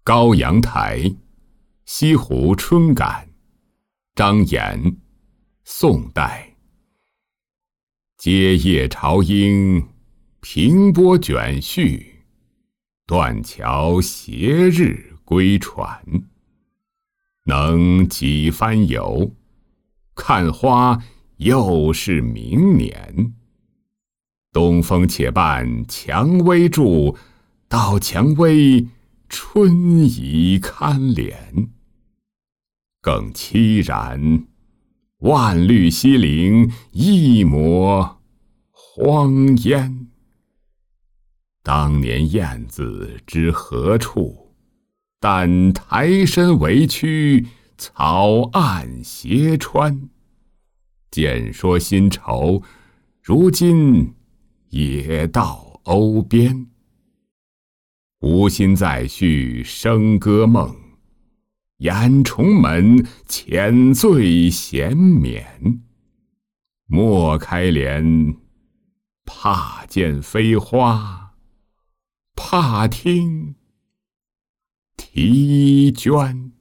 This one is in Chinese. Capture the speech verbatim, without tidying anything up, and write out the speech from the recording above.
高阳台，西湖春感，张炎，宋代。阶夜潮英，平波卷絮，断桥斜日归船。能几番游，看花又是明年。东风且伴蔷薇住，到蔷薇春已堪怜。更凄然，万绿西陵一抹荒烟。当年燕子知何处？但台深为曲，草暗斜穿。见说新愁，如今也到瓯边。无心再续笙歌梦，掩重门，浅醉闲眠。莫开帘，怕见飞花，怕听啼鹃。